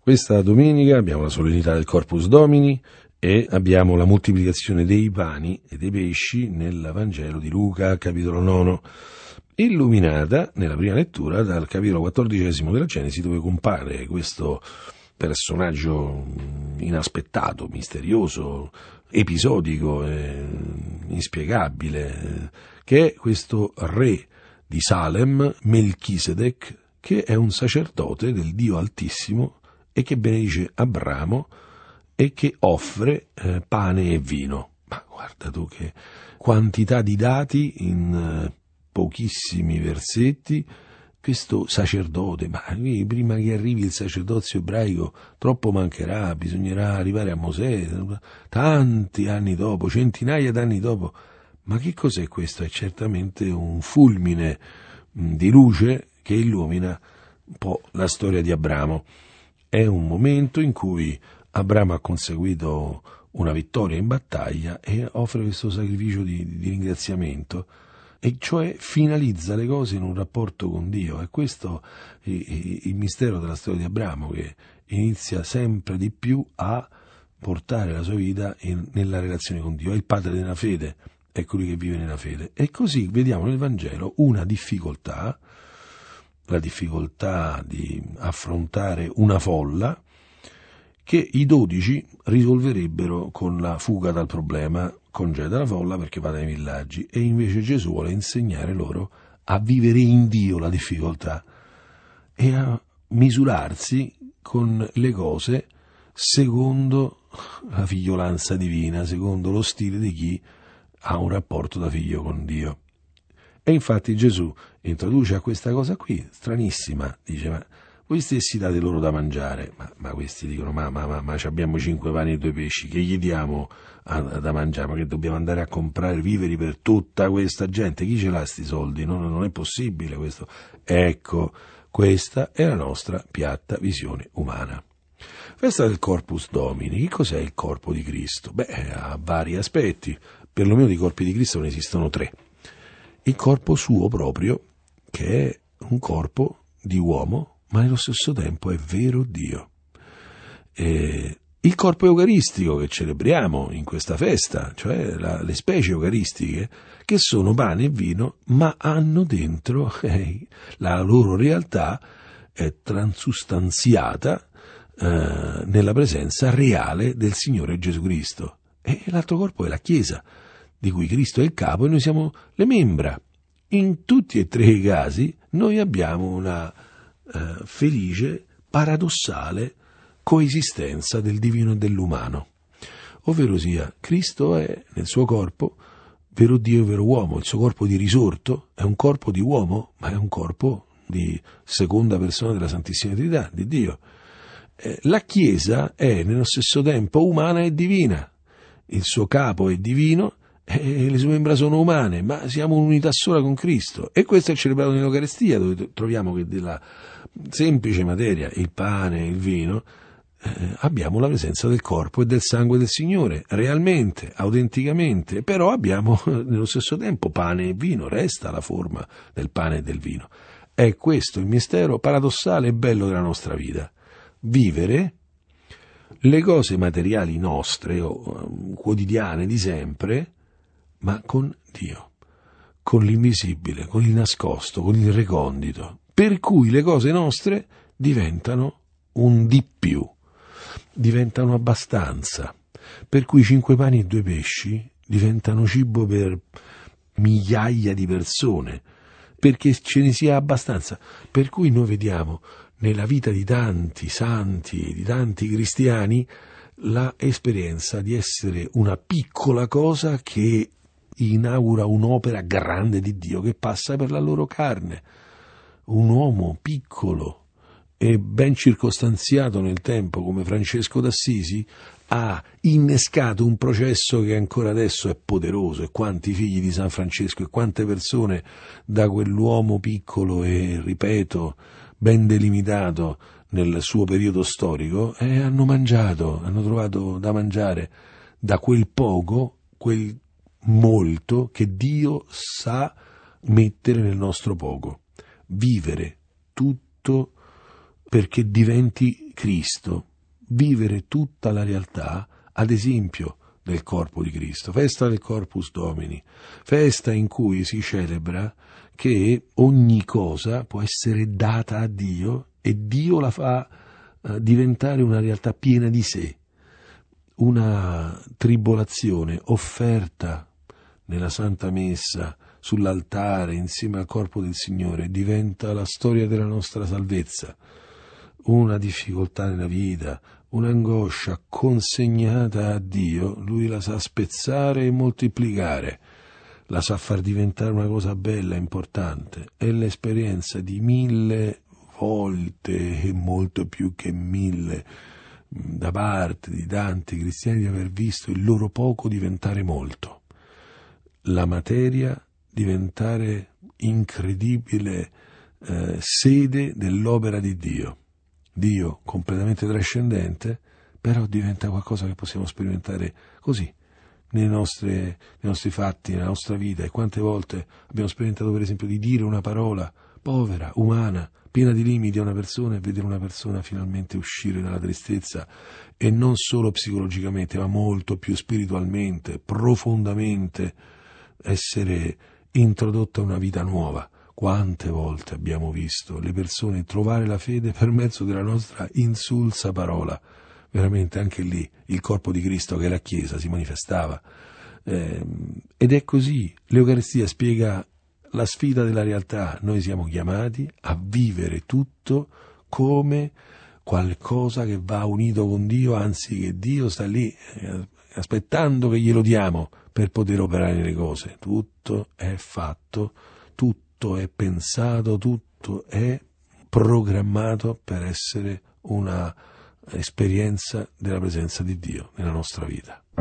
Questa domenica abbiamo la solennità del Corpus Domini e abbiamo la moltiplicazione dei pani e dei pesci nel Vangelo di Luca, capitolo 9, illuminata nella prima lettura dal capitolo 14 della Genesi, dove compare questo personaggio inaspettato, misterioso, episodico e inspiegabile, che è questo re di Salem, Melchisedec, che è un sacerdote del Dio Altissimo e che benedice Abramo e che offre pane e vino. Ma guarda tu che quantità di dati in pochissimi versetti. Questo sacerdote, ma prima che arrivi il sacerdozio ebraico troppo mancherà, bisognerà arrivare a Mosè, tanti anni dopo, centinaia d'anni dopo. Ma che cos'è questo? È certamente un fulmine di luce che illumina un po' la storia di Abramo. È un momento in cui Abramo ha conseguito una vittoria in battaglia e offre questo sacrificio di ringraziamento, e cioè finalizza le cose in un rapporto con Dio. E questo è il mistero della storia di Abramo, che inizia sempre di più a portare la sua vita nella relazione con Dio. È il padre della fede, è colui che vive nella fede. E così vediamo nel Vangelo una difficoltà, la difficoltà di affrontare una folla che i 12 risolverebbero con la fuga dal problema, congeda la folla perché va dai villaggi, e invece Gesù vuole insegnare loro a vivere in Dio la difficoltà e a misurarsi con le cose secondo la figliolanza divina, secondo lo stile di chi ha un rapporto da figlio con Dio. E infatti Gesù introduce a questa cosa qui, stranissima, dice: ma voi stessi date loro da mangiare. Ma questi dicono: ma abbiamo 5 pani e 2 pesci, che gli diamo da mangiare? Ma che dobbiamo andare a comprare viveri per tutta questa gente? Chi ce l'ha sti soldi? Non è possibile questo. Ecco, questa è la nostra piatta visione umana. Festa del Corpus Domini. Che cos'è il corpo di Cristo? Ha vari aspetti. Perlomeno di corpi di Cristo ne esistono 3. Il corpo suo proprio, che è un corpo di uomo, ma nello stesso tempo è vero Dio. Il corpo eucaristico che celebriamo in questa festa, cioè le specie eucaristiche, che sono pane e vino, ma hanno dentro la loro realtà è transustanziata nella presenza reale del Signore Gesù Cristo. E l'altro corpo è la Chiesa, di cui Cristo è il capo e noi siamo le membra. In tutti e 3 i casi noi abbiamo una felice, paradossale coesistenza del divino e dell'umano, ovvero sia Cristo è nel suo corpo vero Dio e vero uomo. Il suo corpo di risorto è un corpo di uomo, ma è un corpo di seconda persona della Santissima Trinità, di Dio. La Chiesa è nello stesso tempo umana e divina, il suo capo è divino e le sue membra sono umane, ma siamo un'unità sola con Cristo. E questo è celebrato nell'Eucaristia, dove troviamo che della semplice materia, il pane e il vino, abbiamo la presenza del corpo e del sangue del Signore, realmente, autenticamente, però abbiamo nello stesso tempo pane e vino, resta la forma del pane e del vino. È questo il mistero paradossale e bello della nostra vita. Vivere le cose materiali nostre o quotidiane di sempre, ma con Dio, con l'invisibile, con il nascosto, con il recondito, per cui le cose nostre diventano un di più, diventano abbastanza, per cui 5 pani e 2 pesci diventano cibo per migliaia di persone, perché ce ne sia abbastanza, per cui noi vediamo nella vita di tanti santi, di tanti cristiani, la esperienza di essere una piccola cosa che inaugura un'opera grande di Dio che passa per la loro carne. Un uomo piccolo e ben circostanziato nel tempo come Francesco d'Assisi ha innescato un processo che ancora adesso è poderoso, e quanti figli di San Francesco e quante persone da quell'uomo piccolo e, ripeto, ben delimitato nel suo periodo storico, hanno mangiato, hanno trovato da mangiare da quel poco, quel molto che Dio sa mettere nel nostro poco. Vivere tutto perché diventi Cristo, vivere tutta la realtà ad esempio del corpo di Cristo, festa del Corpus Domini, festa in cui si celebra che ogni cosa può essere data a Dio e Dio la fa diventare una realtà piena di sé, una tribolazione offerta nella Santa Messa, sull'altare, insieme al corpo del Signore, diventa la storia della nostra salvezza. Una difficoltà nella vita, un'angoscia consegnata a Dio, Lui la sa spezzare e moltiplicare, la sa far diventare una cosa bella, importante. È l'esperienza di 1000 volte e molto più che 1000 da parte di tanti cristiani di aver visto il loro poco diventare molto, la materia diventare incredibile sede dell'opera di Dio. Dio completamente trascendente, però diventa qualcosa che possiamo sperimentare così, nei nostri fatti, nella nostra vita. E quante volte abbiamo sperimentato, per esempio, di dire una parola povera, umana, piena di limiti a una persona, e vedere una persona finalmente uscire dalla tristezza, e non solo psicologicamente, ma molto più spiritualmente, profondamente, essere introdotta a una vita nuova. Quante volte abbiamo visto le persone trovare la fede per mezzo della nostra insulsa parola. Veramente anche lì il corpo di Cristo, che è la Chiesa, si manifestava. Ed è così. L'Eucaristia spiega la sfida della realtà. Noi siamo chiamati a vivere tutto come qualcosa che va unito con Dio, anzi che Dio sta lì aspettando che glielo diamo per poter operare le cose. Tutto è fatto, tutto è pensato, tutto è programmato per essere una esperienza della presenza di Dio nella nostra vita.